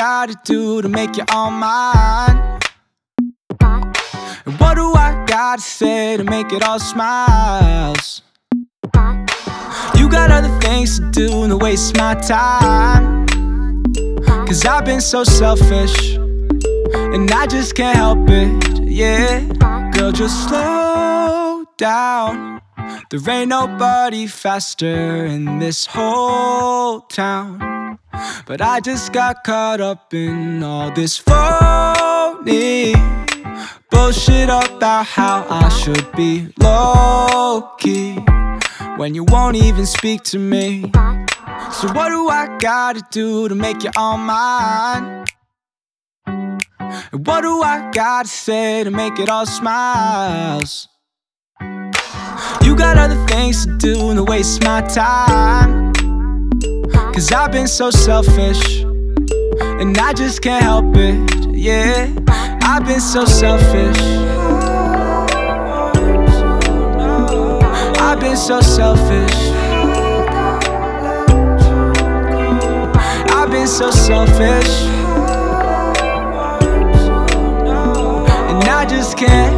gotta do to make you all mine? And what do I gotta say to make it all smiles? You got other things to do to waste my time. Cause I've been so selfish, and I just can't help it, yeah. Girl, just slow down. There ain't nobody faster in this whole town. But I just got caught up in all this phony bullshit about how I should be low-key when you won't even speak to me. So what do I gotta do to make you all mine? And what do I gotta say to make it all smiles? You got other things to do to waste my time. Cause I've been so selfish, and I just can't help it, yeah. I've been so selfish. I've been so selfish. I've been so selfish. And I just can't.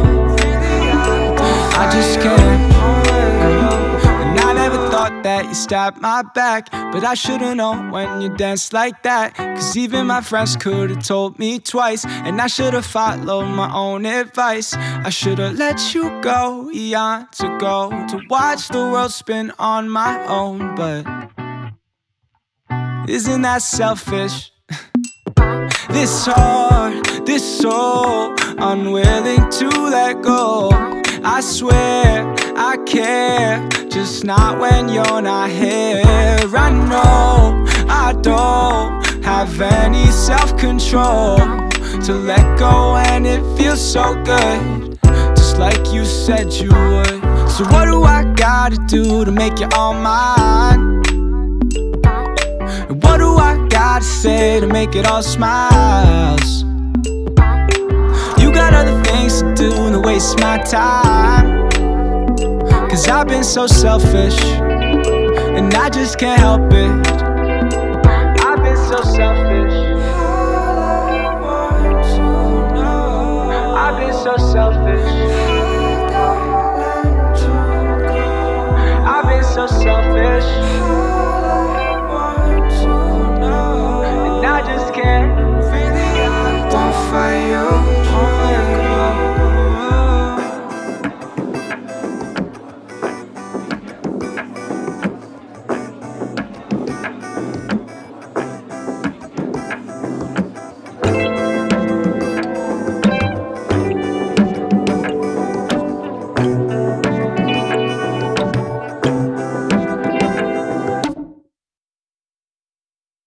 I just can't. And I never thought that you stabbed my back, but I should've known when you danced like that. Cause even my friends could've told me twice, and I should've followed my own advice. I should've let you go eons ago to watch the world spin on my own. But isn't that selfish? This heart, this soul, unwilling to let go. I swear I care, just not when you're not here. I know I don't have any self-control to let go, and it feels so good, just like you said you would. So what do I gotta do to make you all mine? And what do I gotta say to make it all smiles? You got other things to do to waste my time. Cause I've been so selfish, and I just can't help it. I've been so selfish. I've been so selfish. I've been so selfish.